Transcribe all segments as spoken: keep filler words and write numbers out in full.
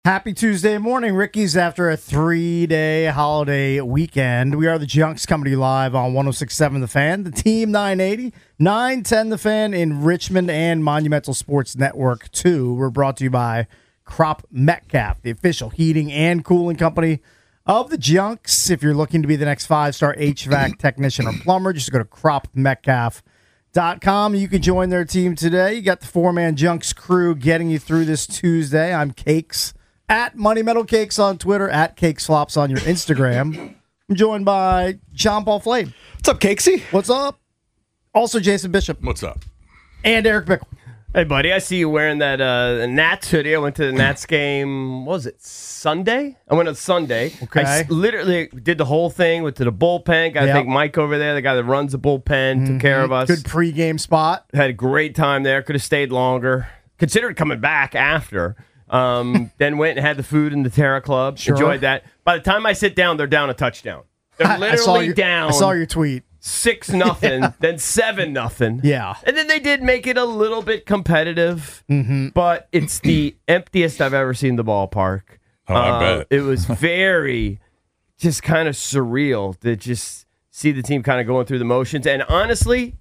Happy Tuesday morning, Rickies, after a three-day holiday weekend. We are the Junks coming to you live on one oh six point seven The Fan, the Team nine eighty, nine ten The Fan in Richmond, and Monumental Sports Network two. We're brought to you by Crop Metcalf, the official heating and cooling company of the Junks. If you're looking to be the next five-star H V A C technician or plumber, just go to crop metcalf dot com. You can join their team today. You got the four-man Junks crew getting you through this Tuesday. I'm Cakes. At Money Metal Cakes on Twitter, at Cake Slops on your Instagram. I'm joined by John Paul Flame. What's up, Cakesy? What's up? Also, Jason Bishop. What's up? And Eric Bickle. Hey, buddy, I see you wearing that uh, Nats hoodie. I went to the Nats game, what was it, Sunday? I went on Sunday. Okay. I s- literally did the whole thing, went to the bullpen. Got to Yep. thank Mike over there, the guy that runs the bullpen, took care of us. Good pregame spot. Had a great time there. Could have stayed longer. Considered coming back after. Um, then went and had the food in the Terra Club. Sure. Enjoyed that. By the time I sit down, they're down a touchdown. They're I literally saw your, down I saw your tweet. six nothing, then seven nothing. Yeah. And then they did make it a little bit competitive, Mm-hmm. but it's the emptiest I've ever seen the ballpark. Oh, I bet. It was very just kind of surreal to just see the team kind of going through the motions. And honestly,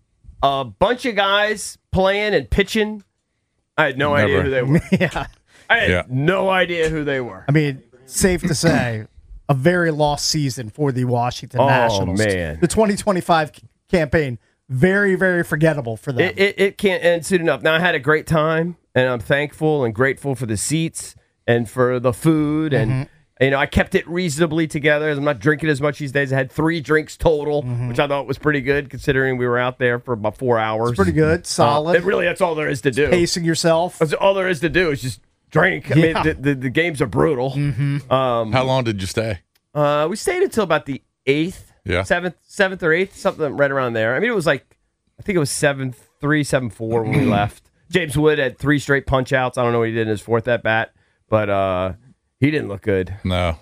a bunch of guys playing and pitching, I had no idea Never. who they were. Yeah. I had Yeah. no idea who they were. I mean, safe to say, a very lost season for the Washington Oh, Nationals. man. The twenty twenty-five c- campaign, very, very forgettable for them. It, it, it can't end soon enough. Now, I had a great time, and I'm thankful and grateful for the seats and for the food. And, Mm-hmm. you know, I kept it reasonably together. I'm not drinking as much these days. I had three drinks total, Mm-hmm. which I thought was pretty good considering we were out there for about four hours. It's pretty good, solid. Uh, it really, that's all there is to do. Pacing yourself. That's all there is to do is just drink. I Yeah. mean, the, the, the games are brutal. Mm-hmm. Um, How long did you stay? uh, we stayed until about the eighth, Yeah. seventh, seventh or eighth, something right around there. I mean, it was like, I think it was seven three, seven four when we left. James Wood had three straight punch outs. I don't know what he did in his fourth at bat, but uh, he didn't look good. No,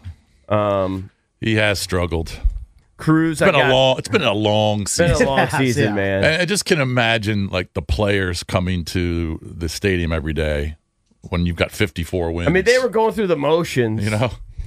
Um, he has struggled. Cruz, It's been I got, a long. It's been a long It's been season. a long Yes, season, yeah. man. And I just can imagine like the players coming to the stadium every day when you've got fifty-four wins. I mean, they were going through the motions, you know,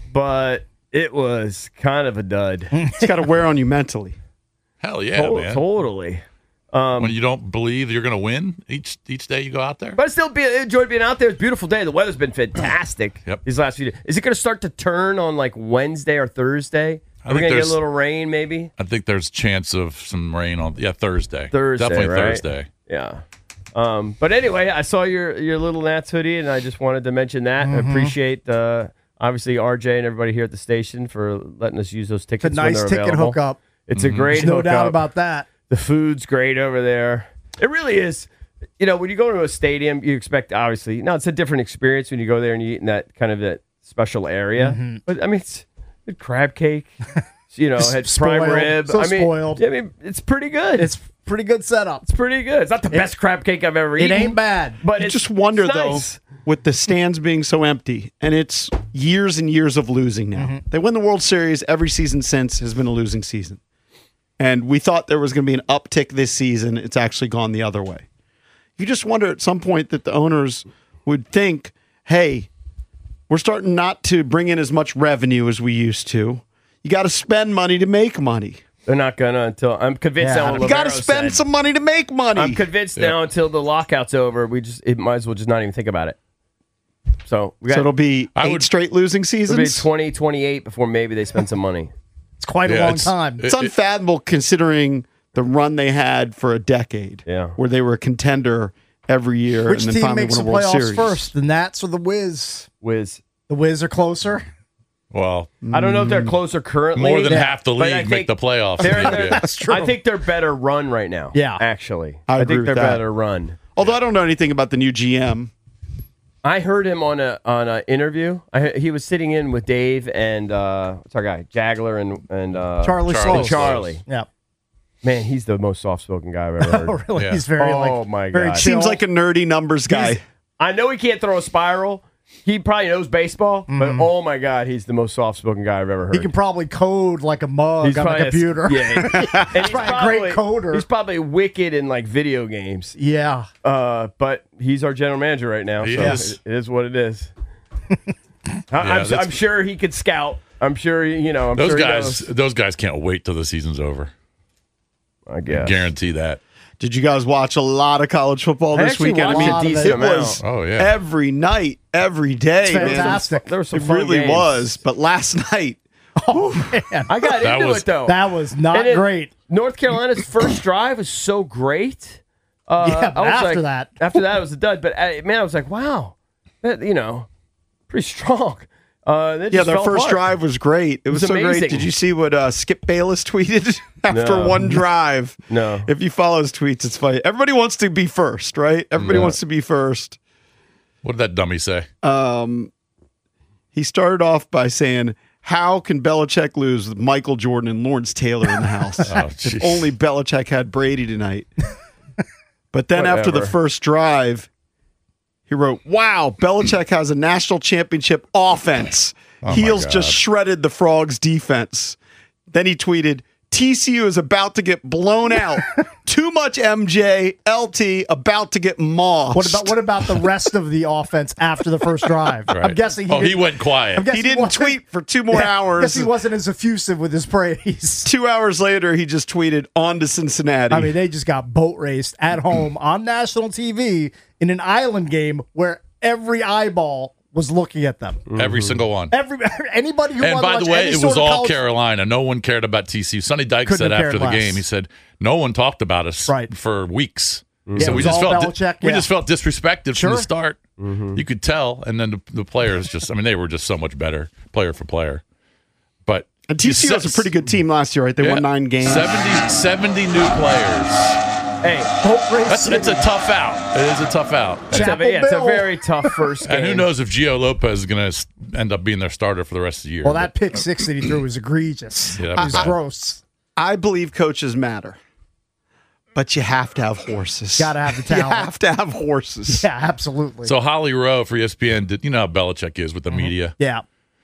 but it was kind of a dud. It's got to wear on you mentally. hell yeah, To- man. Totally. When you don't believe you're going to win each each day you go out there. But I still be, enjoyed being out there. It's a beautiful day. The weather's been fantastic Yep. these last few days. Is it going to start to turn on like Wednesday or Thursday? I Are we think going to get a there's- little rain maybe? I think there's chance of some rain on yeah Thursday. Thursday, definitely right? Thursday. Yeah. Um, but anyway, I saw your your little Nats hoodie, and I just wanted to mention that. I appreciate uh, obviously R J and everybody here at the station for letting us use those It's a tickets. when nice they're ticket available. hookup. It's a great There's no hookup. doubt about that. The food's great over there. It really is. You know, when you go to a stadium, you expect obviously now it's a different experience when you go there and you eat in that kind of that special area. Mm-hmm. But I mean, it's it's crab cake. You know, had prime Spoiled. rib. So I mean, spoiled. I mean, it's pretty good. It's It's pretty good setup. it's pretty good. It's not the best crab cake I've ever It eaten. ain't bad. But You it's just wonder, it's though, nice. with the stands being so empty, and it's years and years of losing now. Mm-hmm. They win the World Series. Every season since has been a losing season. And we thought there was going to be an uptick this season. It's actually gone the other way. You just wonder at some point that the owners would think, hey, we're starting not to bring in as much revenue as we used to. You got to spend money to make money. They're not gonna until I'm convinced. Yeah. now what You got to Lavero spend said. some money to make money. I'm convinced now until the lockout's over. We just it might as well just not even think about it. So we got so it'll be I eight would- straight losing it'll be seasons. twenty twenty-eight before maybe they spend some money. It's quite a Yeah, long it's- time. It's unfathomable considering the run they had for a decade, Yeah. where they were a contender every year Which and then team finally makes the won a World playoffs Series. first? The Nats or the Wiz? Wiz. The Wiz are closer. Well, I don't know if they're closer currently. more than Yeah. half the But I league think make the playoffs. they're- Yeah. they're- That's true. I think they're better run right now. Yeah. actually, I agree think with they're that. better run. Although I don't know anything about the new G M. I heard him on a on an interview. I, he was sitting in with Dave and uh, what's our guy Jagler and and uh, Charlie Charlie Slow. Charlie. Yeah. Man, he's the most soft spoken guy I've ever heard. Oh, really? Yeah. He's very Oh, like my very God. chill. Seems like a nerdy numbers guy. He's- I know he can't throw a spiral. He probably knows baseball, but oh my God, he's the most soft spoken guy I've ever heard. he can probably code like a mug He's on a probably a- computer. yeah, and he's probably a great coder. He's probably wicked in like video games. Yeah. Uh, but he's our general manager right now. He so is. It, it is what it is. I, Yeah, I'm, that's- I'm sure he could scout. I'm sure, you know. I'm Those sure he guys, knows. those guys can't wait till the season's over. I guess. Guarantee that. Did you guys watch a lot of college football I this actually weekend? watched a I mean, decent it amount. was Oh, yeah. every night, every day, It's man. fantastic. There were some It fun really games. was. But last night, Oh, man. I got That into was- it, though. That was not And it- great. North Carolina's first drive was so great. Uh, Yeah, but I was after like- that. After that, it was a dud. But, uh, man, I was like, wow. That, you know, pretty strong. Uh, they yeah, just their fell first apart. drive was great. It was, was so amazing. great. Did you see what uh, Skip Bayless tweeted after No. one drive? No. If you follow his tweets, it's funny. Everybody wants to be first, right? Everybody Yeah. wants to be first. What did that dummy say? Um, he started off by saying, "How can Belichick lose with Michael Jordan and Lawrence Taylor in the house? Oh, If jeez. only Belichick had Brady tonight." But then after the Whatever. first drive, he wrote, "Wow, Belichick has a national championship offense. Oh, my Heels God. just shredded the Frogs' defense." Then he tweeted, "T C U is about to get blown out. Too much M J, L T about to get mossed." What about what about the rest of the offense after the first drive? I'm Right. guessing he, oh, he didn't- went quiet. I'm guessing He didn't wasn't- tweet for two more Yeah, I hours. guess he wasn't as effusive with his praise. Two hours later, he just tweeted, "On to Cincinnati." I mean, they just got boat raced at home on national T V in an island game where every eyeball was looking at them. Every single one. Every anybody who And wanted by to the watch way, any it sort was of all college- Carolina. No one cared about T C U. Sonny Dykes Couldn't said have after cared the less. game, he said, no one talked about us Right. for weeks. He Yeah, said, it we was just all felt Belichick, we yeah. just felt disrespected Sure. from the start. You could tell, and then the, the players just, I mean, they were just so much better, player for player. But and T C U was a pretty good team last year, right? They Yeah. won nine games. seventy, seventy new players. Hey, boat race. That's it's a tough out. It is a tough out. it's a, Chapel yeah, it's a Bill. very tough first game. And who knows if Gio Lopez is going to end up being their starter for the rest of the year. Well, that pick six that he threw was egregious. Yeah, that it was was bad. gross. I believe coaches matter, but you have to have horses. Gotta have the You talent. have to have horses. Yeah, absolutely. So Holly Rowe for E S P N did, you know how Belichick is with the media yeah,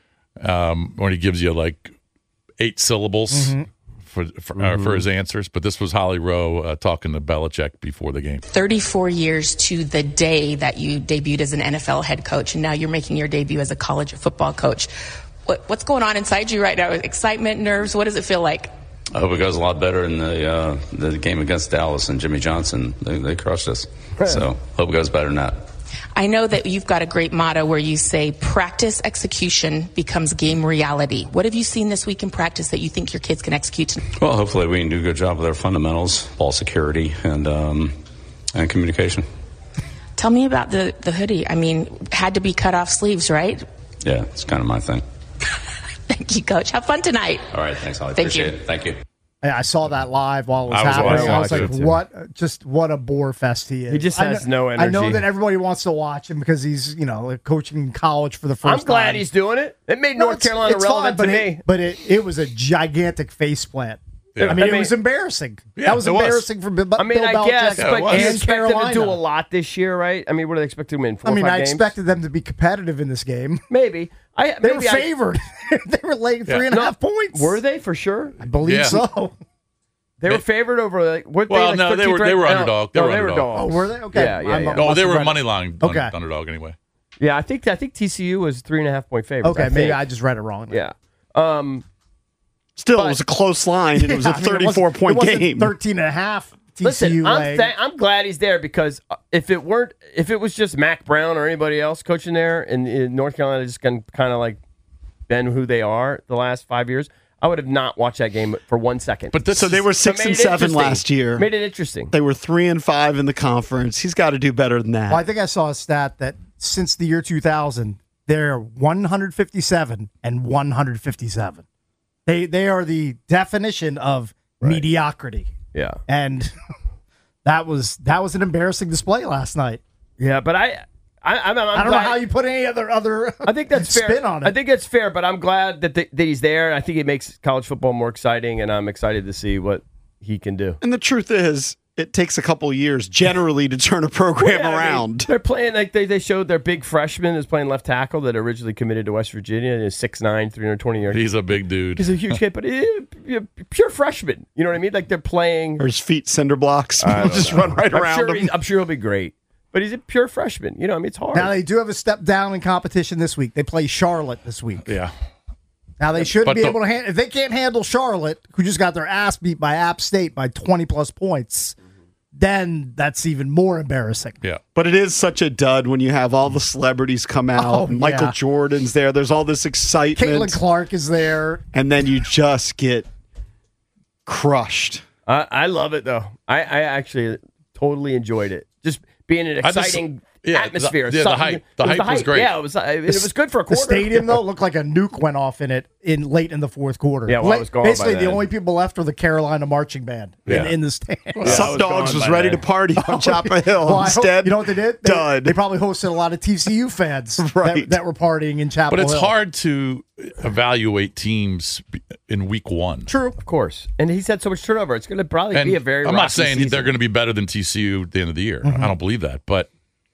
um, when he gives you like eight syllables for for, uh, for his answers. But this was Holly Rowe uh, talking to Belichick before the game. thirty-four years to the day that you debuted as an N F L head coach, and now you're making your debut as a college football coach. What, what's going on inside you right now? Excitement, nerves? What does it feel like? I hope it goes a lot better in the uh, the game against Dallas and Jimmy Johnson. They, they crushed us. So hope it goes better than that. I know that you've got a great motto where you say practice execution becomes game reality. What have you seen this week in practice that you think your kids can execute? Well, hopefully we can do a good job with our fundamentals, ball security, and um, and communication. Tell me about the, the hoodie. I mean, had to be cut off sleeves, right? Yeah, it's kind of my thing. Thank you, Coach. Have fun tonight. All right, thanks, Holly. Thank Appreciate you. it. Thank you. Yeah, I saw that live while it was, I was happening. watching I was it, like, too. what? Just what a bore fest he is. He just I has know- no I know energy. that everybody wants to watch him because he's, you know, like coaching in college for the first I'm time. glad he's doing it. It made No, North it's- Carolina it's relevant fine, to but me. It, but it, it was a gigantic face plant. Yeah. I mean, I it mean- was embarrassing. Yeah, that was it was. embarrassing for Bill, I mean, Bill I Belichick guess, Yeah, it but was. you and expected him to Carolina. do a lot this year, right? I mean, what do they expect him in four I mean, or five I games? expected them to be competitive in this game. Maybe. I They maybe were I- favored. they were laying three and a No, half points. Were they for sure? I believe Yeah. so. They were favored over like what? Well, like no, they thirteenth were- they were ranked? underdog. They no, were they were underdog. Oh, dogs. were they? Okay. Yeah, yeah, I'm- yeah. No, must they have were read it. money line Okay. un- underdog anyway. Yeah, I think I think T C U was three and a half point favorite. Okay, maybe I just read it wrong. Yeah. Um, Still, But- it was a close line, and it was Yeah, a I mean, it wasn't- thirty-four point it wasn't game. thirteen and a half T C U listen, I'm, laying. th- I'm glad he's there because uh, if it weren't, if it was just Mac Brown or anybody else coaching there, and, and North Carolina just kind of like been who they are the last five years, I would have not watched that game for one second. But this So they is- were So it six made and it seven interesting. last year. Made it interesting. They were three and five in the conference. He's got to do better than that. Well, I think I saw a stat that since the year two thousand, they're one hundred fifty-seven and one hundred fifty-seven. They they are the definition of mediocrity, Yeah. and that was that was an embarrassing display last night. Yeah, but I, I, I'm, I'm I don't glad- know how you put any other other. I think that's fair. spin on it. I think that's fair, but I'm glad that, the, that he's there, and I think it makes college football more exciting, and I'm excited to see what he can do. and the truth is, it takes a couple of years generally to turn a program Yeah, I mean, around. they're playing like they, they showed their big freshman is playing left tackle that originally committed to West Virginia and is six nine, three hundred twenty yards. He's a big dude. He's a huge kid, but eh, pure freshman. You know what I mean? Like they're playing. Or his feet cinder blocks. I don't just know. run right I'm around sure him. he's- I'm sure he'll be great. but he's a pure freshman. You know, I mean, it's hard. Now they do have a step down in competition this week. They play Charlotte this week. Yeah. Now they shouldn't But be the- able to handle if they can't handle Charlotte, who just got their ass beat by App State by twenty plus points. Then that's even more embarrassing. Yeah. But it is such a dud when you have all the celebrities come out. Oh, and Michael yeah. Jordan's there. There's all this excitement. Caitlin Clark is there. And then you just get crushed. I, I love it though. I, I actually totally enjoyed it. Just being an I just- exciting yeah, atmosphere. the- yeah, the Something- hype. The it was hype was great. Yeah, it was. It, was good for a The quarter. stadium though looked like a nuke went off in it in late in the fourth quarter. Yeah, well, I Late- was gone by Basically, the then. only people left were the Carolina marching band Yeah. in, in the stand. Some was dogs gone was by ready then. to party on Chapel Hill. Well, I hope- Instead, you know what they did? They, dud. they probably hosted a lot of T C U fans Right. that, that were partying in Chapel But it's Hill. hard to evaluate teams in week one. True. Of course, and he's had so much turnover. It's going to probably And be a very. I'm not rocky saying season. they're going to be better than T C U at the end of the year. Mm-hmm. I don't believe that. But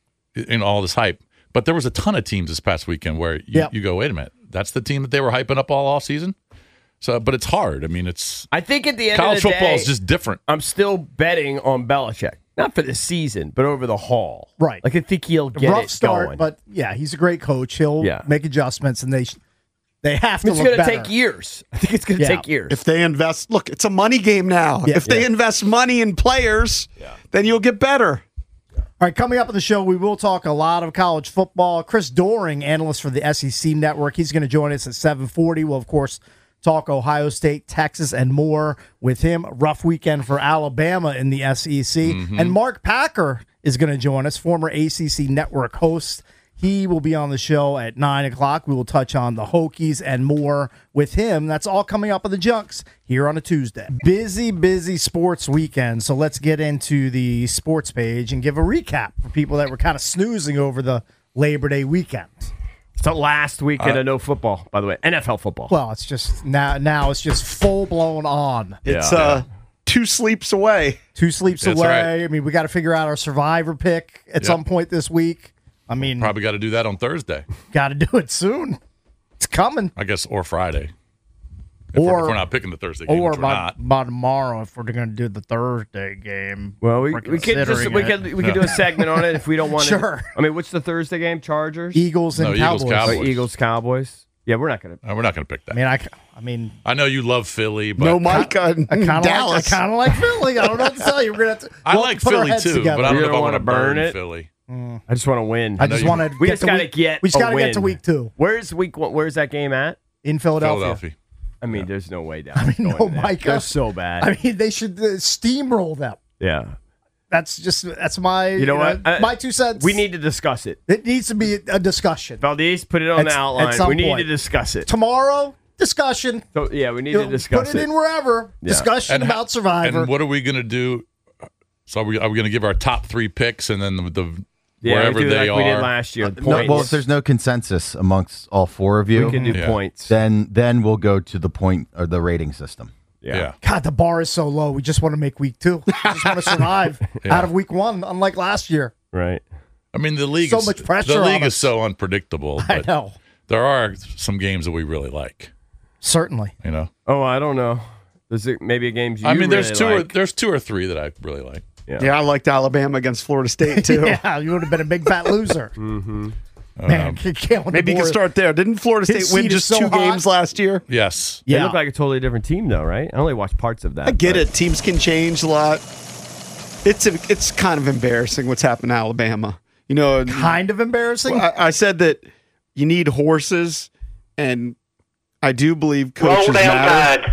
in all this hype, but there was a ton of teams this past weekend where you, Yep. you go, wait a minute, that's the team that they were hyping up all off season. So, but it's hard. I mean, it's I think at the end college of the football day, is just different. I'm still betting on Belichick, not for the season, but over the haul. Right. Like I think he'll get Rough it start, going. but yeah, he's a great coach. He'll Yeah. make adjustments, and they sh- they have to it's look going to better. take years. I think it's going to Yeah. take years. if they invest, look, it's a money game now. Yeah. if they Yeah. invest money in players, then you'll get better. All right, coming up on the show, we will talk a lot of college football. Chris Doering, analyst for the S E C Network, he's going to join us at seven forty. We'll, of course, talk Ohio State, Texas, and more with him. Rough weekend for Alabama in the S E C. Mm-hmm. And Mark Packer is going to join us, former A C C Network host. He will be on the show at nine o'clock. We will touch on the Hokies and more with him. That's all coming up on the Junks here on a Tuesday. Busy, busy sports weekend. So let's get into the sports page and give a recap for people that were kind of snoozing over the Labor Day weekend. It's the last weekend of no football, by the way. N F L football. Well, it's just now, now it's just full blown on. It's uh, two sleeps away. Two sleeps That's away. right. I mean, we got to figure out our survivor pick at some point this week. I mean, Probably got to do that on Thursday, got to do it soon. It's coming. I guess, or Friday. If, Or- we're, if we're not picking the Thursday game, Or which we're by, not. by tomorrow, if we're going to do the Thursday game. well, we, We're we could just considering we it. could we could do a segment on it if we don't want to. Sure. I mean, what's the Thursday game? Chargers, Eagles and No, Eagles, Cowboys. Cowboys. Oh, Eagles, Cowboys. Yeah, we're not going to. Uh, we're not going to pick that. I mean, I, I mean, I know you love Philly, but No Micah in I kind of like, I Dallas. kind of like Philly. I don't know what to tell you. We're gonna have to. I we'll like put our Philly heads too. together. But I don't You know if I don't want to wanna burn burn it? Philly. I just want to win. I just you- want to. we just got to get. We just got to get to week two Where's week one? Where's that game at? in Philadelphia. Philadelphia. I mean, there's no way down. I mean, no, Micah. They're so bad. I mean, they should uh, steamroll them. yeah. That's just that's my You know what? I- my two cents. We need to discuss it. it needs to be a discussion Valdez, put it on At- the at outline. some We need point. to discuss it. tomorrow. Discussion. So yeah, we need You to know, discuss put it, in wherever. Yeah. Discussion And ho- about Survivor. And what are we going to do? So are we, are we going to give our top three picks and then the, the Yeah, wherever we do they like are? we did last year. No, Points. well, if there's no consensus amongst all four of you, we can do Yeah. points. then then we'll go to the point or the rating system. yeah. God, the bar is so low. We just want to make week two. We just want to survive Yeah. out of week one, unlike last year. Right. I mean, the league So is, much pressure The on league us. is so unpredictable. I But know. there are some games that we really like. Certainly. You know, Oh, I don't know. There's a, maybe a games you I mean, there's really two or like. there's two or three that I really like. Yeah, I liked Alabama against Florida State too. Yeah, you would have been a big fat loser. Um, Man, Kalen Maybe you can DeBoer- start there. Didn't Florida His State win seat is just so two hot. games last year? Yes. They Yeah. look like a totally different team, though, right? I only watched parts of that. I get but- it. Teams can change a lot. It's a, it's kind of embarrassing what's happened to Alabama. You know, Kind of embarrassing. I, I said that you need horses, and I do believe coaches matter.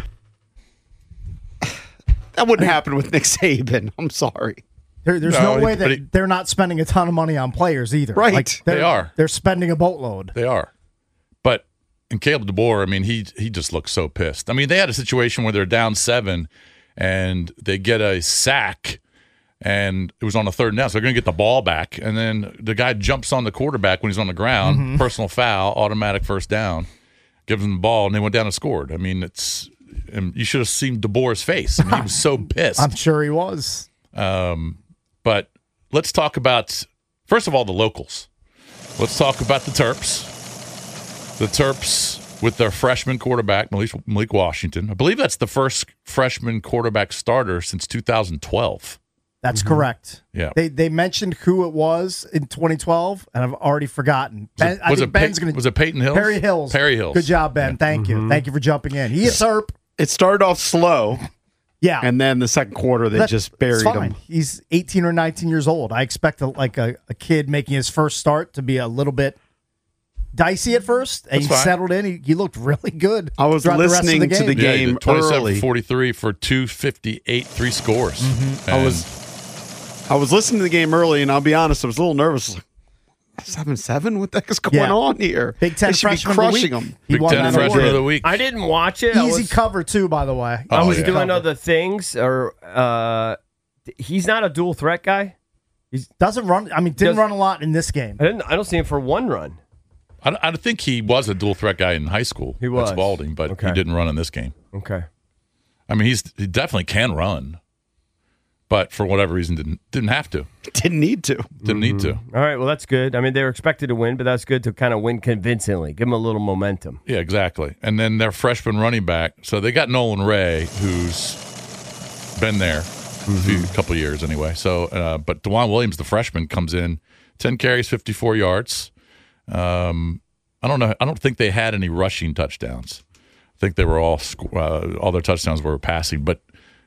That wouldn't happen with Nick Saban. I'm sorry. There, there's no, No, way but that he- they're not spending a ton of money on players either. Right. Like, they're- They are. They're spending a boatload. They are. But and Caleb DeBoer, I mean, he he just looks so pissed. I mean, they had a situation where they're down seven and they get a sack and it was on the third and down, so they're going to get the ball back. And then the guy jumps on the quarterback when he's on the ground, Mm-hmm. personal foul, automatic first down, gives him the ball, and they went down and scored. I mean, it's and you should have seen DeBoer's face. I mean, he was so pissed. I'm sure he was. Um, but let's talk about, first of all, the locals. Let's talk about the Terps. The Terps with their freshman quarterback, Malik, Malik Washington. I believe that's the first freshman quarterback starter since two thousand twelve. That's correct. Yeah. They they mentioned who it was in twenty twelve, and I've already forgotten. Ben, I was think it Ben's Pey- going to. was it Peyton Hills? Perry Hills. Perry Hills. Good job, Ben. Thank you. Thank you for jumping in. He is Herp. It started off slow, Yeah. and then the second quarter they That- just it's buried fine. him. He's eighteen or nineteen years old. I expect a, like a, a kid making his first start to be a little bit dicey at first, and That's he fine. settled in. He, he looked really good. I was throughout the rest of listening to the Yeah, he game did twenty-seven early. forty-three for two fifty-eight, three scores. Mm-hmm. I And was I was listening to the game early, and I'll be honest, I was a little nervous. Like, seven seven? What the heck is going Yeah. on here? Big Ten they should be freshman of the crushing week. them. He Big won Ten that freshman award. of the week. I didn't watch it. I Easy was, cover too, by the way. I Oh, was yeah. doing Cover. other things. Or uh, he's not a dual threat guy. Doesn't run. I mean, didn't Does- run a lot in this game. I didn't. I don't see him for one run. I, don't- I don't think he was a dual threat guy in high school. He was. That's Spalding, but Okay. he didn't run in this game. Okay. I mean, he's he definitely can run, but for whatever reason didn't didn't have to. Didn't need to. Didn't need to. All right. Well, that's good. I mean, they were expected to win, but that's good to kind of win convincingly. Give them a little momentum. Yeah, exactly. And then their freshman running back. So they got Nolan Ray, who's been there a few couple of years anyway. So, uh, but DeJuan Williams, the freshman, comes in, ten carries, fifty-four yards. Um, I don't know. I don't think they had any rushing touchdowns. I think they were all sc- uh, all their touchdowns were passing. But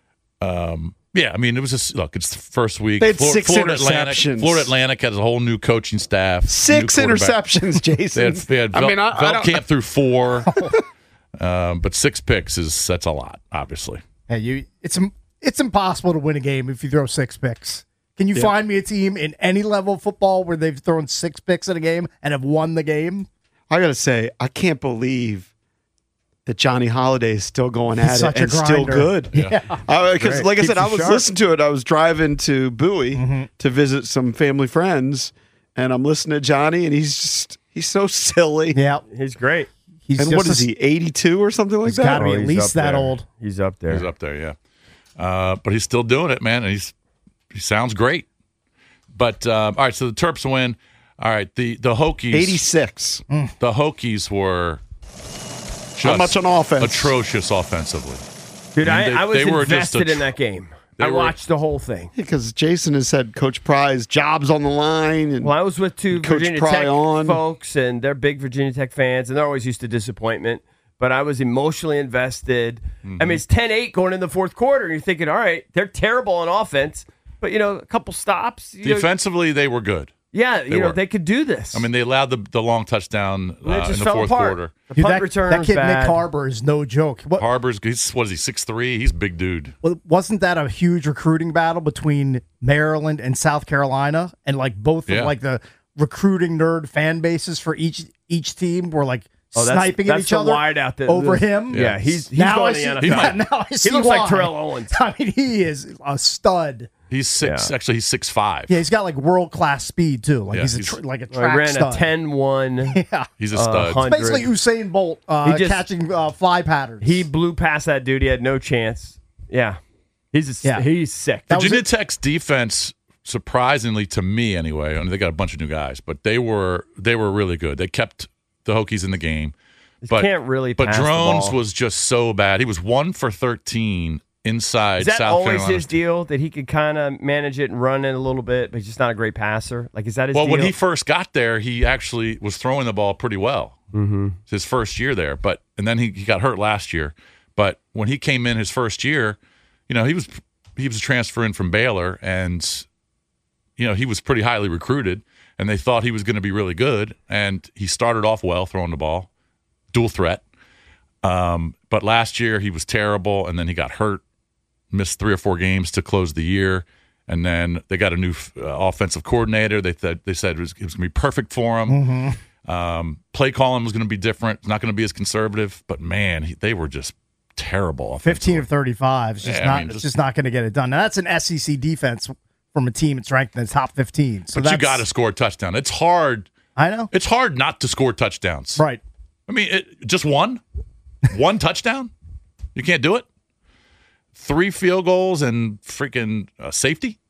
um, yeah, I mean, it was just look. It's the first week. They had Flor- six Florida Atlantic, interceptions. Florida Atlantic has a whole new coaching staff. Six new quarterback. interceptions, Jason. They had, they had I Vel- mean, I, I Vel don't, Camp through four, um, but six picks is that's a lot, obviously. Hey, you. It's im- it's impossible to win a game if you throw six picks. Can you find me a team in any level of football where they've thrown six picks in a game and have won the game? I gotta say, I can't believe that Johnny Holiday is still going He's at such it a and still grinder. good. Yeah. Because, like I Keeps said, I you was sharp. listening to it. I was driving to Bowie Mm-hmm. to visit some family friends, and I'm listening to Johnny, and he's just he's so silly. Yeah. He's great. He's And just what is a- he, eighty-two or something like He's that? gotta be Oh, at he's least up that there. old. He's up there. He's up there, yeah. Uh, but he's still doing it, man, and he's he sounds great. But uh, all right, so the Terps win. All right, the the Hokies, eighty-six. the Hokies were just How much on offense? atrocious offensively. Dude, I I, mean, they- I was they were just invested a in tr- that game. they I were- watched the whole thing. Because Jason has said Coach Pry's job's on the line. And Well, I was with two Coach Virginia Pry Tech on. folks, and they're big Virginia Tech fans, and they're always used to disappointment. But I was emotionally invested. I mean, it's ten eight going in the fourth quarter, and you're thinking, all right, they're terrible on offense, but, you know, a couple stops. You know, Defensively, they were good. yeah, you they know, were. they could do this. I mean, they allowed the, the long touchdown And it uh, just in the fell fourth apart. quarter. The Dude, punt that, return that was kid bad. Nick Harbor is no joke. What, Harbor's he's what is he six three? He's a big dude. well, wasn't that a huge recruiting battle between Maryland and South Carolina, and like both Yeah. of like the recruiting nerd fan bases for each each team were like Oh, that's- sniping that's at each the other wide out there. over him? Yeah, he's he's now going I to see, the N F L. He might- now I see looks like why. Terrell Owens. I mean, he is a stud. He's six. Yeah. Actually, he's six five. Yeah, he's got like world class speed too. Like Yeah, he's, a he's- tr- like a Well, track he ran stud. a ten one. Yeah, He's a Uh, stud. hun- basically Usain Bolt uh, He just- catching uh, fly patterns. He blew past that dude. He had no chance. Yeah. He's a, Yeah. he's sick. That was Virginia it. Tech's defense, surprisingly to me anyway, I mean, they got a bunch of new guys, but they were they were really good. They kept the Hokies in the game. But can't really But pass the Drones ball. was just so bad. He was one for thirteen inside Is that South always Carolina. his deal that he could kind of manage it and run it a little bit, but he's just not a great passer? Like, is that his Well, deal? when he first got there, he actually was throwing the ball pretty well. Mm-hmm. His first year there, but and then he, he got hurt last year. But when he came in his first year, you know, he was he was transferring from Baylor, and you know he was pretty highly recruited, and they thought he was going to be really good. And he started off well throwing the ball, dual threat. Um, but last year he was terrible, and then he got hurt, missed three or four games to close the year. And then they got a new uh, offensive coordinator. They th- they said it was, it was going to be perfect for him. Mm-hmm. Um, play calling was going to be different. It's not going to be as conservative. But man, he, they were just terrible. fifteen of thirty-five. It's just Yeah, I not. mean, it's just- just not going to get it done. Now that's an S E C defense from a team that's ranked in the top fifteen. So But you that's, got to score a touchdown. It's hard. I know. It's hard not to score touchdowns. Right. I mean, it, just one, one touchdown. You can't do it. Three field goals and freaking uh, safety.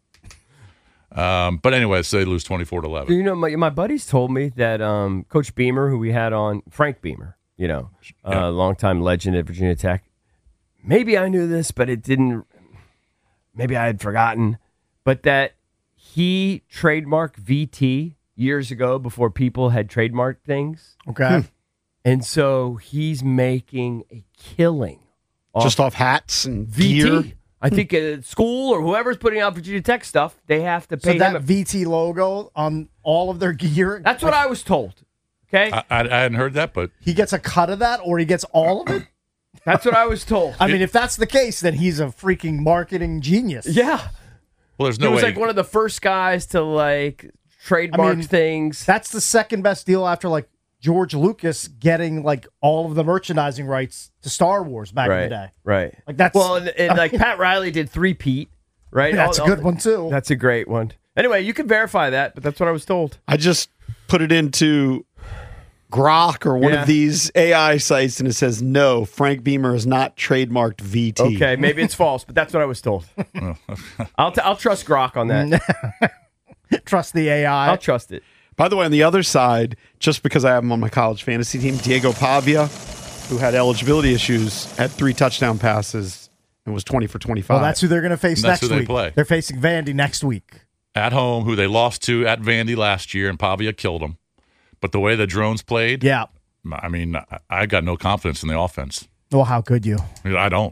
Um, but anyway, so they lose twenty-four to eleven. You know, my, my buddies told me that um, Coach Beamer, who we had on, Frank Beamer, you know, a Yeah. uh, longtime legend at Virginia Tech. Maybe I knew this, but it didn't. Maybe I had forgotten. but that he trademarked V T years ago before people had trademarked things. Okay. And so he's making a killing. Just off hats and V T. gear. I think at school or whoever's putting out Virginia Tech stuff, they have to pay So him. that a- V T logo on all of their gear. That's what I was told. Okay? I, I, I hadn't heard that, but He gets a cut of that, or he gets all of it. That's what I was told. I mean, if that's the case, then he's a freaking marketing genius. Yeah. well, there's He no was way. like one of the first guys to like trademark I mean, things. That's the second best deal after like George Lucas getting like all of the merchandising rights to Star Wars back in right. the day. Right. Like that's Well, and, and like Pat Riley did three Pete, right? that's All- a good all- one too. That's a great one. Anyway, you can verify that, but that's what I was told. I just put it into Grok or one Yeah. of these A I sites, and it says, no, Frank Beamer has not trademarked V T. Okay, maybe it's false, but that's what I was told. I'll t- I'll trust Grok on that. Trust the A I. I'll trust it. By the way, on the other side, just because I have him on my college fantasy team, Diego Pavia, who had eligibility issues, had three touchdown passes and was twenty for twenty-five. Well, that's who they're going to face That's next who they week. play. They're facing Vandy next week. At home, who they lost to at Vandy last year, and Pavia killed them. But the way the drones played, Yeah. I mean, I- I got no confidence in the offense. Well, how could you? I, mean, I don't.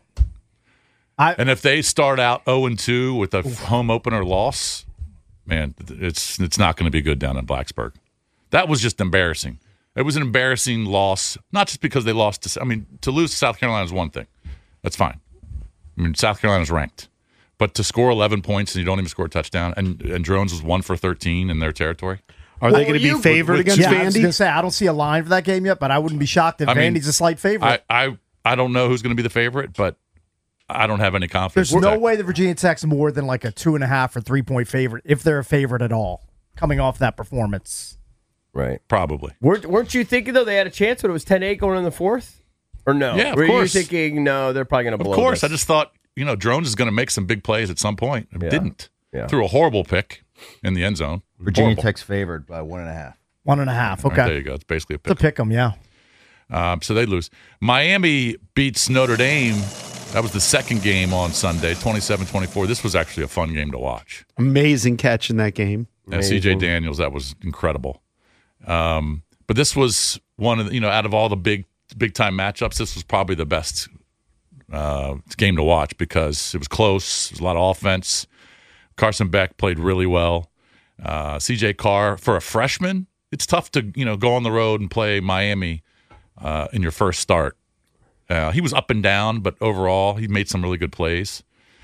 I- and if they start out oh and two with a home opener loss, man, it's it's not going to be good down in Blacksburg. That was just embarrassing. It was an embarrassing loss, not just because they lost to. I mean, to lose to South Carolina is one thing. That's fine. I mean, South Carolina's ranked. But to score eleven points and you don't even score a touchdown, and, and Drones was one for thirteen in their territory. Are Well, they going to be you- favored with- against Yeah, I was going Vandy? to say, I don't see a line for that game yet, but I wouldn't be shocked if I mean, Vandy's a slight favorite. I, I, I don't know who's going to be the favorite, but I don't have any confidence. There's no that- way that Virginia Tech's more than like a two and a half or three point favorite, if they're a favorite at all, coming off that performance. Right. Probably. Weren't, weren't you thinking, though, they had a chance when it was ten eight going in the fourth? Or no? Yeah, of Were course. you thinking, no, they're probably going to Of blow course. this? I just thought, you know, Drones is going to make some big plays at some point. It Yeah. didn't. Yeah. Threw a horrible pick in the end zone. Virginia Horrible. Tech's favored by one and a half. One and a half. Right, there Okay. you go. It's basically a To pick. pick them, yeah. Um, so they lose. Miami beats Notre Dame. That was the second game on Sunday, twenty-seven twenty-four. This was actually a fun game to watch. Amazing catch in that game. And C J Daniels, that was incredible. Um, but this was one of the, you know, out of all the big big time matchups, this was probably the best uh, game to watch because it was close. There was a lot of offense. Carson Beck played really well. Uh, C J Carr, for a freshman, it's tough to you know go on the road and play Miami uh, in your first start. Uh, he was up and down, but overall, he made some really good plays.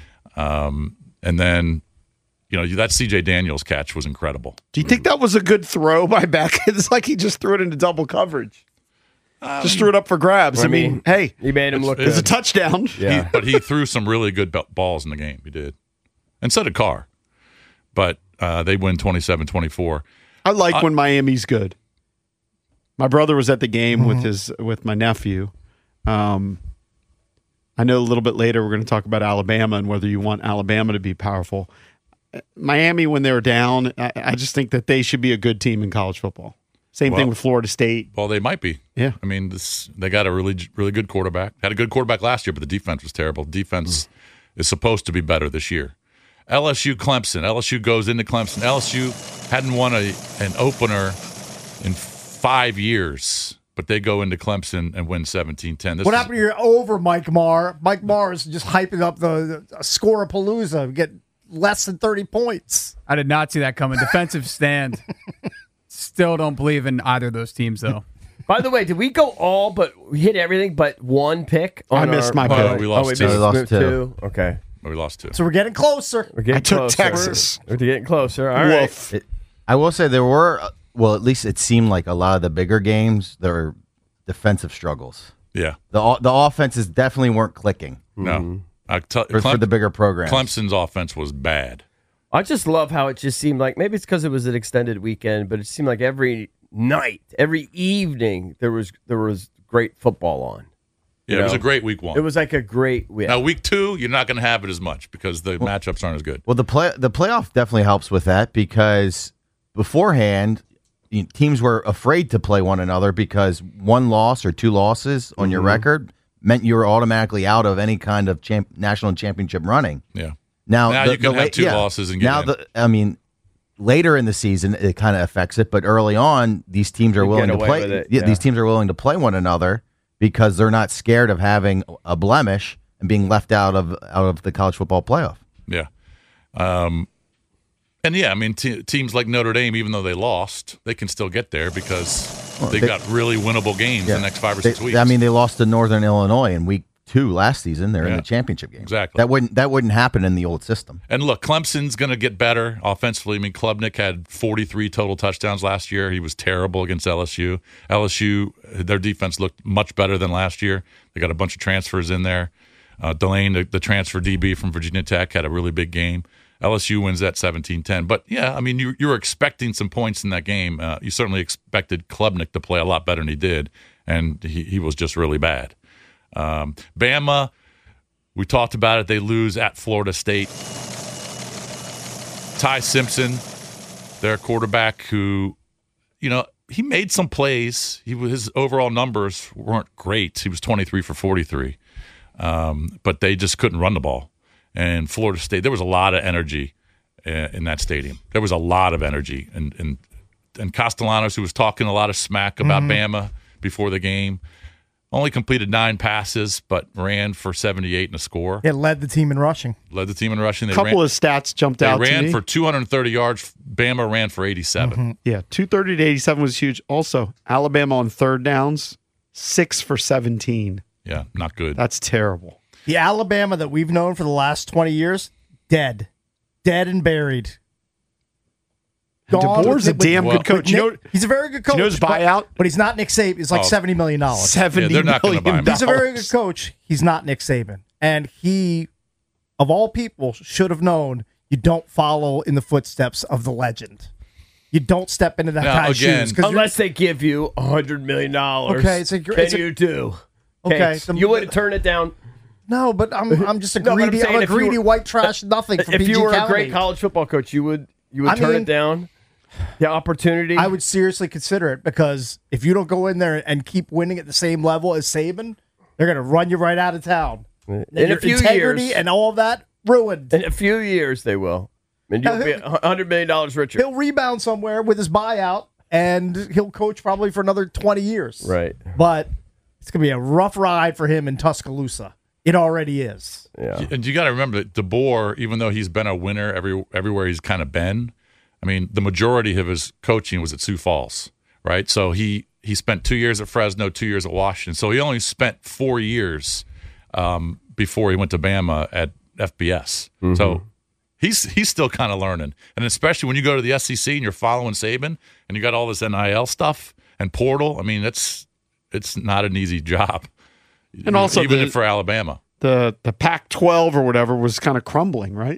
Um, and then, you know, that C J Daniels catch was incredible. Do you think that was a good throw by Beck? It's like he just threw it into double coverage. just threw it up for grabs. I, I mean, mean, hey, He made him look it's a good. touchdown. Yeah. He, but he threw some really good b- balls in the game. He did. And so did Carr. But uh, they win twenty-seven twenty-four. I like when Miami's good. My brother was at the game Mm-hmm. with his with my nephew. Um, I know a little bit later we're going to talk about Alabama and whether you want Alabama to be powerful. Miami, when they're down, I, I just think that they should be a good team in college football. Same Well- thing with Florida State. Well, they might be. Yeah. I mean, this they got a really, really good quarterback. Had a good quarterback last year, but the defense was terrible. Defense is supposed to be better this year. L S U Clemson. L S U goes into Clemson. L S U hadn't won a an opener in five years, but they go into Clemson and win seventeen ten. This What is- happened to your over, Mike Marr? Mike Marr is just hyping up the, the score of Palooza, get less than thirty points. I did not see that coming. Defensive stand. Still don't believe in either of those teams, though. By the way, did we go all but we hit everything but one pick? On I missed our, my pick. oh, We lost we two. missed We lost two. Okay. We lost two. So we're getting closer. We're getting I took closer. Texas. We're getting closer. All right. Woof. It, I will say there were, uh, well, at least it seemed like a lot of the bigger games, there were defensive struggles. Yeah. The o- the offenses definitely weren't clicking No. I tell, for, for the bigger programs. Clemson's offense was bad. I just love how it just seemed like maybe it's because it was an extended weekend, but it seemed like every night, every evening there was there was great football on. Yeah, You it was know, a great week one. It was like a great week. Now, week two, you're not going to have it as much because the matchups aren't as good. Well, the play the playoff definitely helps with that because beforehand, you- teams were afraid to play one another because one loss or two losses on your record meant you were automatically out of any kind of champ- national championship running. Yeah. Now, Now the, you can the have two yeah, losses and get now in. the I mean, later in the season it kind of affects it, but early on these teams are You willing get to away play. with it, yeah, yeah. these teams are willing to play one another because they're not scared of having a blemish and being left out of out of the college football playoff. Yeah. Um, and yeah, I mean, te- teams like Notre Dame, even though they lost, they can still get there because they've they- got really winnable games Yeah. the next five or They- six weeks. I mean, they lost to Northern Illinois in week two last season. They're in Yeah. the championship game. Exactly. That wouldn't that wouldn't happen in the old system. And look, Clemson's going to get better offensively. I mean, Klubnik had forty-three total touchdowns last year. He was terrible against L S U. L S U, their defense looked much better than last year. They got a bunch of transfers in there. Uh, Delane, the, the transfer D B from Virginia Tech, had a really big game. L S U wins that seventeen ten. But, yeah, I mean, you, you were expecting some points in that game. Uh, you certainly expected Klubnik to play a lot better than he did, and he, he was just really bad. Um, Bama, we talked about it. They lose at Florida State. Ty Simpson, their quarterback, who, you know, he made some plays. He his overall numbers weren't great. He was twenty-three for forty-three, um, but they just couldn't run the ball. And Florida State, there was a lot of energy uh, in that stadium. There was a lot of energy, and and and Castellanos, who was talking a lot of smack about Mm-hmm. Bama before the game, only completed nine passes, but ran for seventy-eight and a score. It led the team in rushing. Led the team in rushing. They A couple ran, of stats jumped they out to ran me. for two hundred thirty yards. Bama ran for eighty-seven. Mm-hmm. Yeah, two thirty to eighty-seven was huge. Also, Alabama on third downs, six for seventeen. Yeah, not good. That's terrible. The Alabama that we've known for the last twenty years, dead. Dead and buried. Gone DeBoer's a with- damn well, good coach. with You know, Nick- he's a very good coach. you know his but- buyout? But, he's not Nick Saban. He's like Oh. seventy million dollars. seventy Yeah, they're not gonna million buy him. He's a very good dollars. coach. He's not Nick Saban. And he, of all people, should have known you don't follow in the footsteps of the legend. You don't step into that Now, guy's again- shoes. 'cause you're- Unless they give you a hundred million dollars. Okay, it's a gr- can it's a- you do? Okay, Cakes. the- you wouldn't turn it down. No, but I'm I'm just a No, but I'm greedy, saying I'm a if you greedy were- white trash nothing from If P G you were County. a great college football coach, you would you would I turn mean- it down. The opportunity. I would seriously consider it because if you don't go in there and keep winning at the same level as Saban, they're going to run you right out of town. in Your a few integrity years. and all of that ruined. In a few years, they will. And you'll Yeah, be a hundred million dollars richer. He'll rebound somewhere with his buyout, and he'll coach probably for another twenty years. Right. But it's going to be a rough ride for him in Tuscaloosa. It already is. Yeah. And you got to remember that DeBoer, even though he's been a winner every everywhere he's kind of been, I mean, the majority of his coaching was at Sioux Falls, right? So he he spent two years at Fresno, two years at Washington. So he only spent four years um, before he went to Bama at F B S. Mm-hmm. So he's he's still kind of learning, and especially when you go to the S E C and you're following Saban, and you got all this N I L stuff and portal. I mean, it's it's not an easy job, And also even the- for Alabama. The the Pac twelve or whatever was kind of crumbling, right?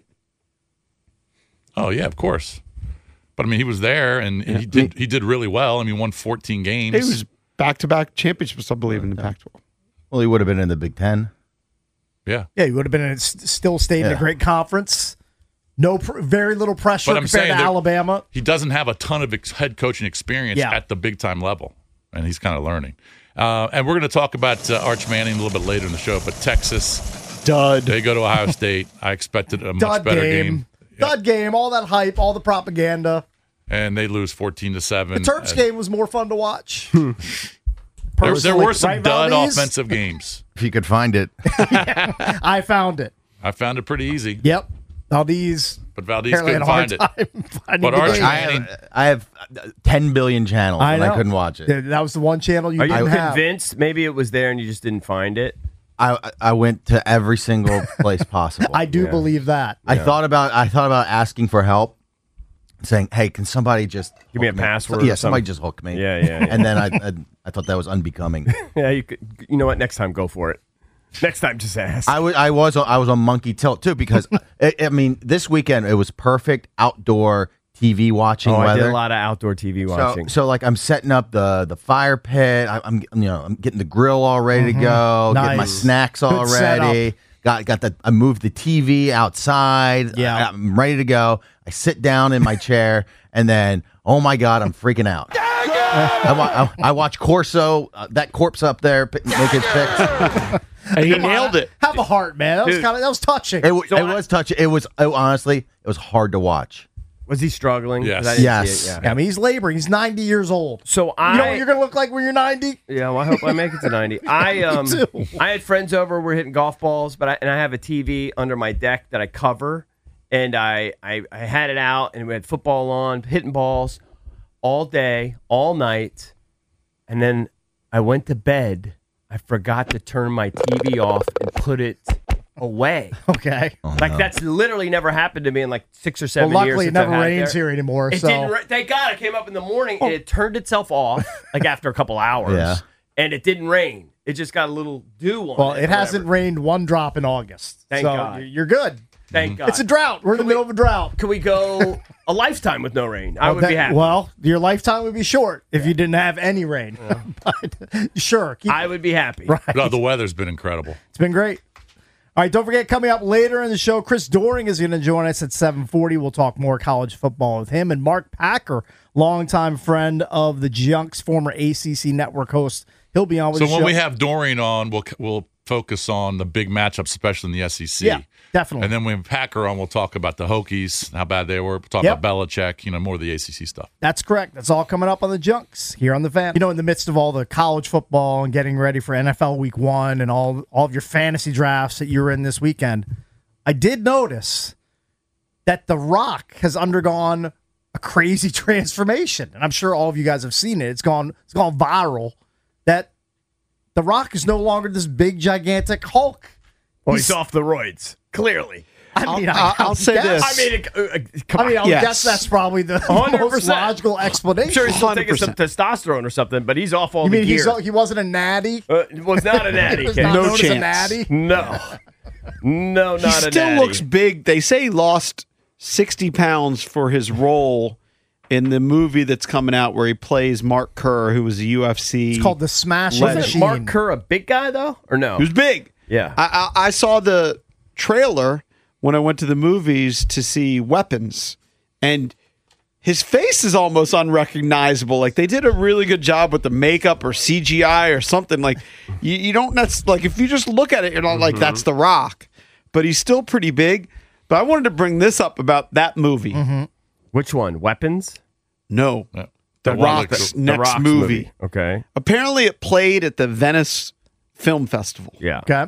Oh yeah, of course. But I mean, he was there, and he did he did really well. I mean, won fourteen games. It was back to back championships, I believe, in the Pac twelve. Well, he would have been in the Big Ten. yeah. Yeah, he would have been in, s- still stayed in a Yeah. great conference. No, pr- very little pressure But I'm compared saying to that- Alabama. He doesn't have a ton of ex- head coaching experience Yeah. at the big time level, and he's kind of learning. Uh, and we're going to talk about uh, Arch Manning a little bit later in the show. But Texas, Dud. they go to Ohio State. I expected a much Dud better game. game, Dud game. All that hype, all the propaganda. and they lose fourteen to seven. The Terps Uh, game was more fun to watch. There, there Personally, were some right, dud Valdez? offensive games. If you could find it. I found it. I found it pretty easy, Yep. Valdez but Valdez apparently had couldn't a hard find it. time finding But the Arch game. I have, I have ten billion channels, I and know. I couldn't watch it. Yeah, That was the one channel you Are you didn't have. convinced maybe it was there and you just didn't find it? I I went to every single place possible. I do Yeah. believe that. I thought about I thought about asking for help, saying, "Hey, can somebody just Give me a hook password Yeah, or somebody something. just hook me." Yeah, yeah, yeah. And then I, I I thought that was unbecoming. Yeah, you could. You know what? Next time, go for it. Next time, just ask. I was I was I was on monkey tilt too because I, I mean this weekend it was perfect outdoor T V watching oh, I weather. did a lot of outdoor T V So, watching. so like I'm setting up the the fire pit. I, I'm you know I'm getting the grill all ready to go. Getting my Nice. snacks all Good ready. Got got the I moved the T V outside. Yeah. I, I'm ready to go. I sit down in my chair and then oh my god I'm freaking out. I, wa- I, I watch Corso, uh, that corpse up there, p- make his picks. And he nailed it. Have a heart, man. That was Dude. kind of that was touching. It, w- So it I- was touching. It was it, honestly, it was hard to watch. Was he struggling? 'Cause Yes. I didn't Yes. see it, Yeah, I mean, he's laboring. He's ninety years old. So I, You know what you're gonna look like when you're ninety? yeah, well, I hope I make it to ninety. I um, too. I had friends over. We're hitting golf balls, but I, and I have a T V under my deck that I cover, and I, I I had it out, and we had football on, hitting balls all day, all night, and then I went to bed. I forgot to turn my T V off and put it away. Okay. Like that's literally never happened to me in like six or Well, seven years. luckily it since I've never had rains there. here anymore. It so didn't. Ra- thank God, I came up in the morning and it turned itself off like after a couple hours. Yeah. And it didn't rain. It just got a little dew on well, it. it or hasn't whatever. rained one drop in August. Thank so God. you're good. Thank God. It's a drought. We're in the we- middle of a drought. Could we go a lifetime with no rain? I would That- be happy. Well, your lifetime would be short if you didn't have any rain. but sure, keep, I would be happy. right. No, the weather's been incredible. It's been great. All right, don't forget, coming up later in the show, Chris Doering is going to join us at seven forty. We'll talk more college football with him. And Mark Packer, longtime friend of the Junks, former A C C Network host, he'll be on with So the when show. we have Doreen on, we'll we'll focus on the big matchups, especially in the S E C. Yeah, definitely. And then when Packer on, we'll talk about the Hokies, how bad they were. We'll talk Yep. about Belichick, you know, more of the A C C stuff. That's correct. That's all coming up on the Junks here on the Fan. You know, in the midst of all the college football and getting ready for N F L Week One and all all of your fantasy drafts that you were in this weekend, I did notice that The Rock has undergone a crazy transformation, and I'm sure all of you guys have seen it. It's gone. It's gone viral. That The Rock is no longer this big, gigantic Hulk. Well, he's off the roids, clearly. I mean, I'll- I, I'll say guess- this. I mean, it, uh, uh, come I mean, on. I Yes. guess that's probably the one hundred most percent. logical explanation. I'm sure he's still one hundred taking some testosterone or something, but he's off all You the mean he's, gear. he wasn't a natty? uh, was not a natty He was kid. not No known as a chance. natty? No. No, not He a still natty. looks big. They say he lost sixty pounds for his role in the movie that's coming out where he plays Mark Kerr, who was a U F C. It's called the Smash Wasn't Machine. Mark Kerr a big guy, though? Or no? He was big. Yeah. I, I, I saw the trailer when I went to the movies to see Weapons, and his face is almost unrecognizable. Like they did a really good job with the makeup or C G I or something. Like you, you don't that's like if you just look at it, you're not like that's The Rock, but he's still pretty big. But I wanted to bring this up about that movie. Which one? Weapons? No, Yeah. The That one Rock's looks- next Rock's movie. Okay. Apparently, it played at the Venice Film Festival. Yeah. Okay.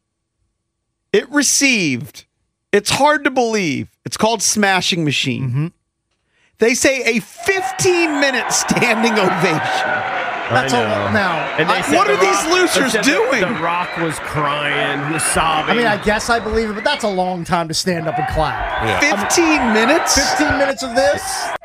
It received, it's hard to believe, it's called Smashing Machine. Mm-hmm. They say a fifteen minute standing ovation. That's I all. know. Now, And they I- said what The are these Rock- losers they said that doing? The Rock was crying, he was sobbing. I mean, I guess I believe it, but that's a long time to stand up and clap. Yeah. fifteen minutes? fifteen minutes of this?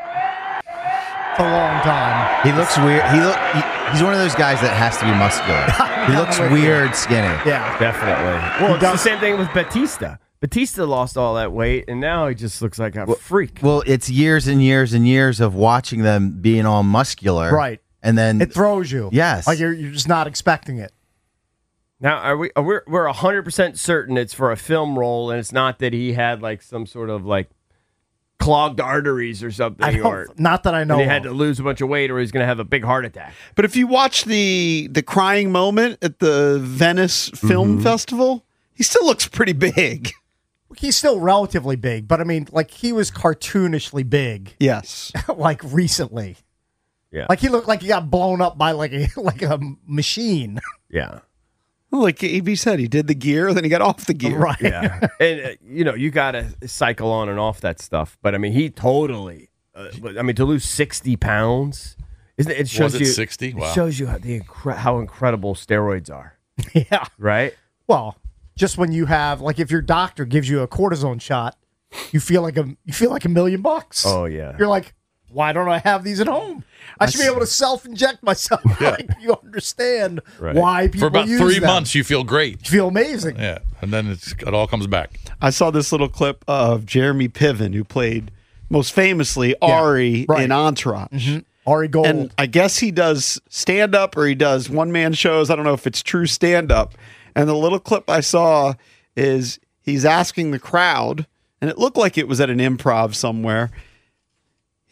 It's a long time. He looks weird. He look. He, he's one of those guys that has to be muscular. He looks with you. weird, skinny. Yeah. Definitely. Well, it's does- the same thing with Batista. Batista lost all that weight, and now he just looks like a freak. Well, it's years and years and years of watching them being all muscular, Right. And then It throws you. Yes. Like you're, you're just not expecting it. Now, are we? Are we're we're a hundred percent certain it's for a film role, and it's not that he had like some sort of like clogged arteries or I something, or don't, not that I know. and he had of. to lose a bunch of weight, or he's going to have a big heart attack. But if you watch the the crying moment at the Venice Film Festival, he still looks pretty big. He's still relatively big, but I mean, like he was cartoonishly big, Yes. like recently. Yeah. Like he looked like he got blown up by like a like a machine. Yeah. Like A B said, he did the gear, then he got off the gear. Right. Yeah. and uh, you know, you got to cycle on and off that stuff. But I mean, he totally. Uh, I mean, to lose sixty pounds, isn't it? It shows Was it you sixty? Wow. It shows you how the incre- how incredible steroids are. Yeah. Right. Well, just when you have like if your doctor gives you a cortisone shot, you feel like a you feel like a million bucks. Oh yeah. You're like, why don't I have these at home? I should be able to self-inject myself. Like you understand Right. why people For about use three them. months, you feel great. You feel amazing. Yeah. And then it's, it all comes back. I saw this little clip of Jeremy Piven, who played most famously Ari right. in Entourage. Ari Gold. And I guess he does stand up or he does one man shows. I don't know if it's true stand up. And the little clip I saw is he's asking the crowd, and it looked like it was at an improv somewhere.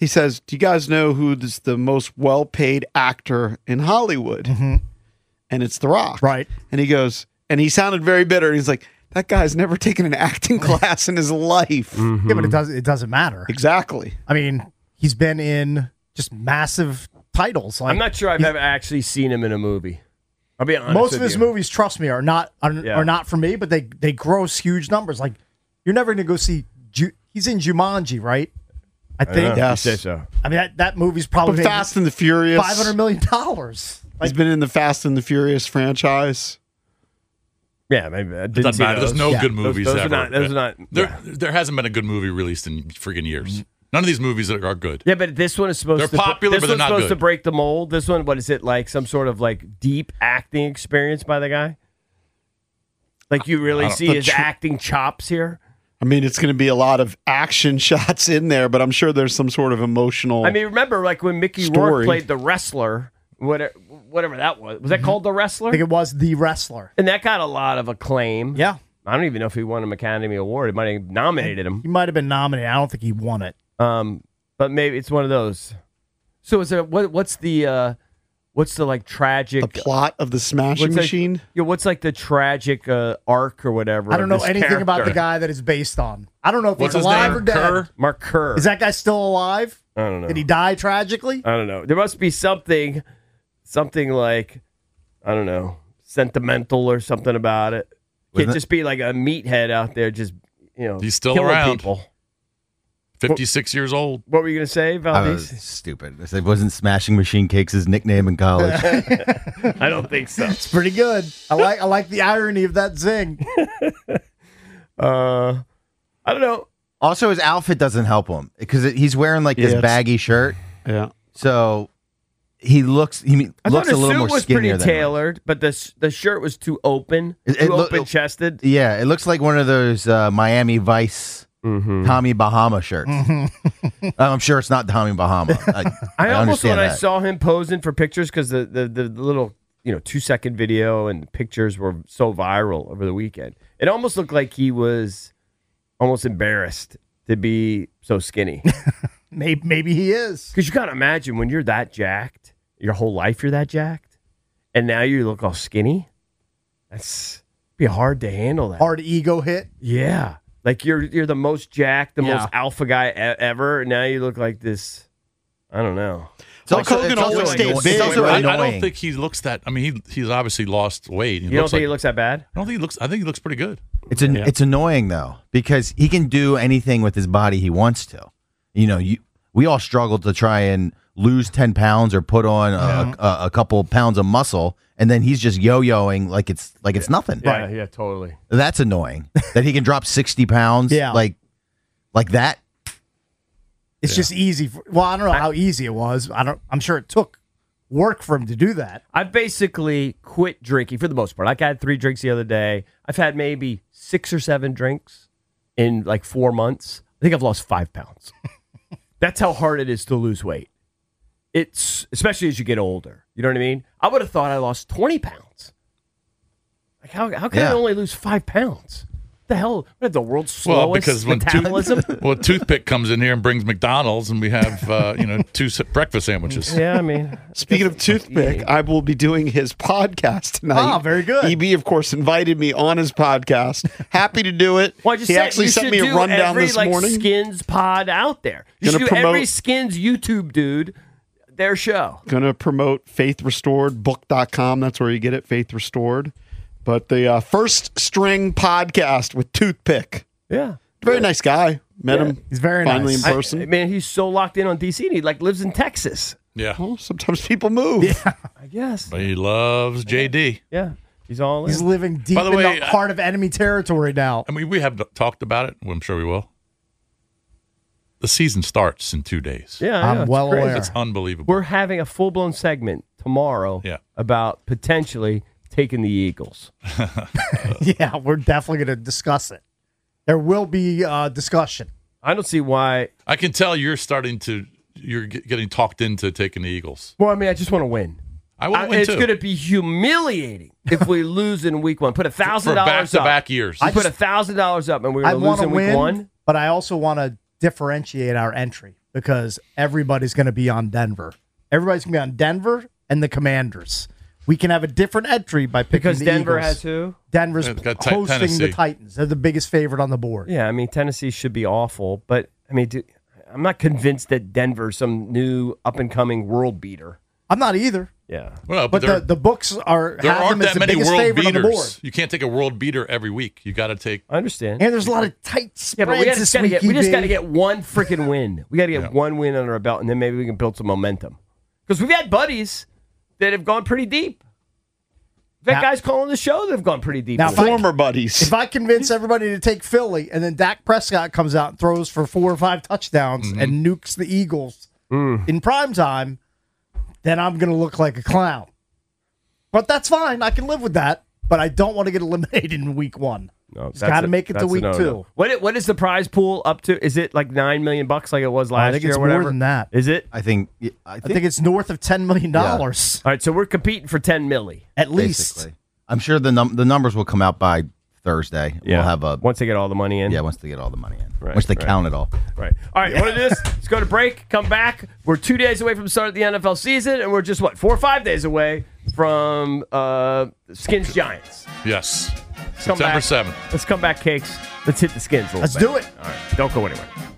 he says, "Do you guys know who's the most well-paid actor in Hollywood?" Mm-hmm. And it's The Rock. Right. And he goes, and he sounded very bitter. He's like, that guy's never taken an acting class in his life. Mm-hmm. Yeah, but it doesn't. It doesn't matter. Exactly. I mean, he's been in just massive titles. Like, I'm not sure I've ever actually seen him in a movie. I'll be honest. most with of his you. movies, trust me, are not are, Yeah. are not for me. But they they gross huge numbers. Like you're never going to go see. Ju- he's in Jumanji, right? I think. Yeah, Yes. you say so. I mean, that, that movie's probably But Fast and the Furious. five hundred million dollars. He's been in the Fast and the Furious franchise. Yeah, maybe. I didn't Doesn't see matter. those. There's no Yeah. good Those- movies those are ever. not- those are not- There, yeah. there hasn't been a good movie released in friggin' years. None of these movies are, are good. Yeah, but this one is supposed They're to popular, this but they're one's not supposed to good. break the mold. This one, what is it like? Some sort of like deep acting experience by the guy? Like you really I don't- see the his tr- acting chops here? I mean, it's going to be a lot of action shots in there, but I'm sure there's some sort of emotional. I mean, remember like when Mickey Story. Rourke played the wrestler, whatever, whatever that was. Was that called the wrestler? I think it was The Wrestler. And that got a lot of acclaim. Yeah, I don't even know if he won an Academy Award. It might have nominated him. he might have been nominated. I don't think he won it. Um, but maybe it's one of those. So is there what? What's the uh, what's the like tragic? the plot of the Smashing what's like- Machine. yeah, what's like the tragic uh, arc or whatever? I don't of know this anything about the character? guy that it's based on. I don't know if What's he's his alive name? or dead. Kerr? Mark Kerr. Is that guy still alive? I don't know. Did he die tragically? I don't know. There must be something, something like, I don't know, sentimental or something about it. Can't Wasn't it- just be like a meathead out there, just you know, He's still killing around. people. fifty-six years old. What were you gonna say, I was Valdez? stupid. I said, wasn't Smashing Machine Cakes his nickname in college? I don't think so. It's pretty good. I like I like the irony of that zing. Uh, I don't know. Also, his outfit doesn't help him because he's wearing like Yeah, this it's- baggy shirt, Yeah. so he looks he I looks thought a the little suit more was skinnier pretty than him. tailored, but the s- the shirt was too open, It- too it loo- open chested. Yeah, it looks like one of those uh, Miami Vice Mm-hmm. Tommy Bahama shirts. I'm sure it's not Tommy Bahama. I, I, I almost when understand I that. saw him posing for pictures because the, the the little you know two second video and pictures were so viral over the weekend. It almost looked like he was almost embarrassed to be so skinny. Maybe maybe he is. Because you gotta imagine when you're that jacked, your whole life you're that jacked, and now you look all skinny. That's be hard to handle that. Hard ego hit. Yeah, like you're you're the most jacked, the Yeah. most alpha guy e- ever. And now you look like this. I don't know. It's Hulk also- Hogan it's also always stayed anno- big. It's also I, I annoying. don't think he looks that. I mean, he he's obviously lost weight. He You don't looks think like, he looks that bad? I don't think he looks. I think he looks pretty good. It's an, Yeah. it's annoying though because he can do anything with his body he wants to. You know, you we all struggle to try and lose ten pounds or put on a, a, a couple pounds of muscle, and then he's just yo-yoing like it's like it's nothing. Yeah, yeah, totally. That's annoying. That he can drop sixty pounds, Yeah. like like that. It's just easy. For, well, I don't know how easy it was. I don't. I'm sure it took work for him to do that. I've basically quit drinking for the most part. Like I had three drinks the other day. I've had maybe six or seven drinks in like four months. I think I've lost five pounds. That's how hard it is to lose weight. It's especially as you get older. You know what I mean? I would have thought I lost twenty pounds. Like how how can I Yeah. only lose five pounds? What the hell? What is the world's slowest Well, because when metabolism? Tooth, well, Toothpick comes in here and brings McDonald's, and we have uh, you know two s- breakfast sandwiches. yeah, I mean, Speaking of Toothpick, I will be doing his podcast tonight. Ah, very good. E B, of course, invited me on his podcast. Happy to do it. Well, I just he said actually you sent should me a do rundown every, this like, morning. Skins pod out there. You Gonna should do every promote- Skins YouTube dude their show. Going to promote Faith Restored book dot com. That's where you get it, Faith Restored. But the uh, First String podcast with Toothpick. Yeah, Very nice guy. Met Yeah. him He's very finally nice. in I- person. man, he's so locked in on D C. And he like lives in Texas. Yeah, Well, sometimes people move. I guess. but he loves J D. Yeah, he's all in. He's living deep By the in way, the heart of enemy territory now. I mean, we have talked about it. I'm sure we will. The season starts in two days. yeah, I'm yeah, it's well crazy. aware. It's unbelievable. We're having a full blown segment tomorrow. Yeah. about potentially taking the Eagles. Yeah, we're definitely going to discuss it. There will be uh, discussion. I don't see why. I can tell you're starting to. You're get- getting talked into taking the Eagles. Well, I mean, I just want to win. I want I- to win it's too. going to be humiliating if we lose in week one. Put a thousand for dollars up. back-to-back years. I put a thousand dollars up, and we're I going to want lose to in week win, one. but I also want to differentiate our entry. because everybody's going to be on Denver. Everybody's going to be on Denver and the Commanders. We can have a different entry by picking Because the Denver Eagles. has who? Denver's They've got Ti- hosting Tennessee. the Titans. They're the biggest favorite on the board. Yeah, I mean, Tennessee should be awful, but I mean, dude, I'm not convinced that Denver's some new up-and-coming world beater. I'm not either. Yeah. Well, But but, there, the, the books are there have aren't them as that the many biggest world favorite on the board. beaters. You can't take a world beater every week. You got to take. I understand. And there's a lot of tight spreads Yeah, but we, this just gotta week. get, we just E B. got to get one freaking win. We got to get Yeah. one win under our belt, and then maybe we can build some momentum. Because we've had buddies that have gone pretty deep. We've had Now- guys calling the show that have gone pretty deep. Now, with if I- it. Former buddies. If I convince everybody to take Philly, and then Dak Prescott comes out and throws for four or five touchdowns Mm-hmm. and nukes the Eagles Mm. in prime time, then I'm going to look like a clown. But that's fine. I can live with that. But I don't want to get eliminated in week one. No, Just that's got to a- make it to that's a week no-no. two. What i- what is the prize pool up to? Is it like nine million bucks like it was last I think year it's or whatever? more than that. Is it? I think. I I think, think it's north of ten million dollars All right, so we're competing for ten milli. at least. basically. I'm sure the num- the numbers will come out by Thursday. We'll have a once they get all the money in. yeah once they get all the money in. Right, once they right. count it all. Right. All right. Want to do this? Let's go to break. Come back. We're two days away from the start of the N F L season, and we're just what four or five days away from uh, Skins Giants. Yes. come September back. seventh. Let's come back, Cakes. Let's hit the Skins. A little Let's bit. do it. All right. Don't go anywhere.